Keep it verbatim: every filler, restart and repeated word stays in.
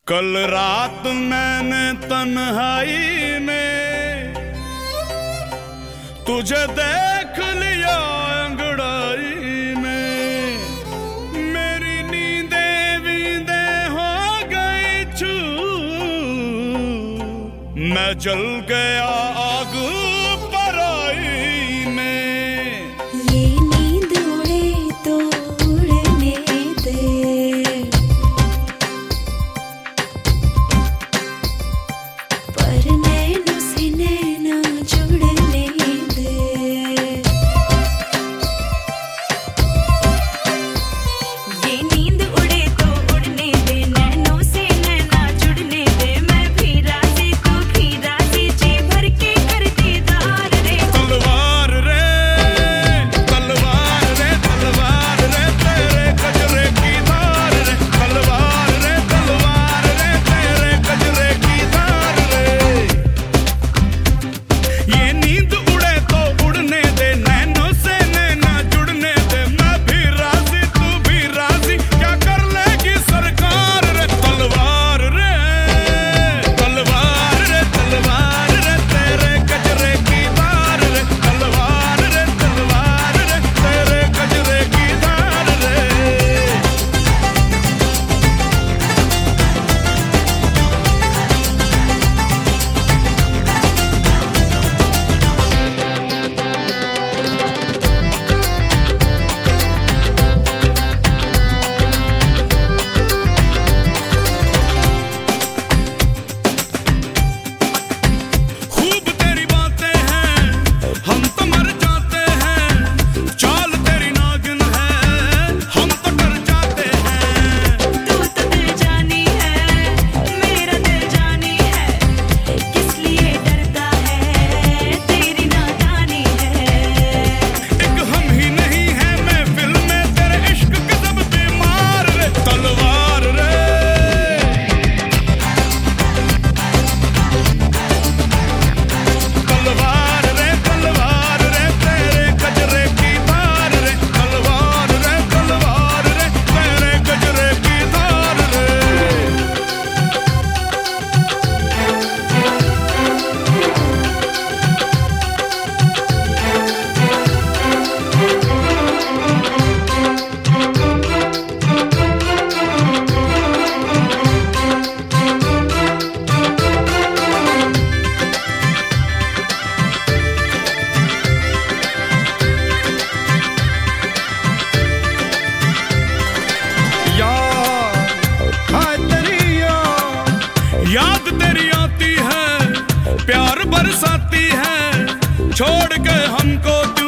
कल रात मैंने तन्हाई में तुझे देख लिया अंगड़ाई में, मेरी नींदे वींदे हो गई छू, मैं जल गया आग पराई में। ये नींद उड़े तो उड़ने दे, पर नैनों से नैना जुड़ने दे। ये नींद उड़े तो उड़ने दे, नैनों से नैना जुड़ने दे। मैं भी राजी तू भी राजी, जी भर के कर दीदार रे। तलवार रे तलवार रे तलवार रे तेरे गजरे की धार रे, तलवार रे तलवार रे तेरे गजरे की धार रे। ये नींद उड़े तो उड़ने दे, नैनों से नैना जुड़ने दे। मैं भी राजी तू भी राजी, क्या कर लेगी सरकार रे। तलवार रे तलवार रे तलवार रे तेरे गजरे की धार रे, तलवार रे तलवार रे तेरे गजरे की धार रे। खूब तेरी बातें हैं, हम तो मर जाते हैं। चाल तेरी नागिन है, हम तो डर जाते हैं। तू तो दिल जानी है, मेरा दिल जानी है। किस लिए डरता है, तेरी नादानी है। एक हम ही नहीं है महफिल में, तेरे इश्क के सब बीमार रे। तलवार रे तलवार रे तलवार रे तेरे गजरे की धार रे, तलवार रे तलवार रे तेरे गजरे की धार रे। याद हाय तेरी याद, याद तेरी आती है, प्यार बरसाती है। छोड़ के हमको तू